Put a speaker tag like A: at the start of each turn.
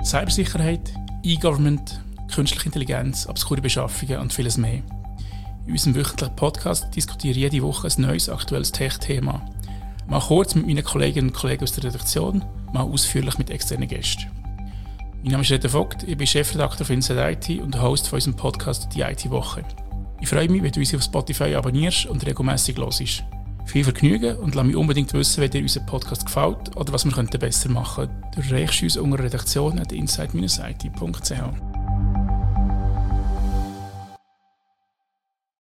A: Cybersicherheit, E-Government, künstliche Intelligenz, obskure Beschaffungen und vieles mehr. In unserem wöchentlichen Podcast diskutiere ich jede Woche ein neues, aktuelles Tech-Thema. Mal kurz mit meinen Kolleginnen und Kollegen aus der Redaktion, mal ausführlich mit externen Gästen. Mein Name ist Reto Vogt, ich bin Chefredakteur von Inside IT und Host von unserem Podcast «Die IT-Woche». Ich freue mich, wenn du uns auf Spotify abonnierst und regelmässig hörst. Viel Vergnügen und lass mich unbedingt wissen, wenn dir unser Podcast gefällt oder was wir besser machen könnten. Du erreichst uns unter redaktion@inside-it.ch.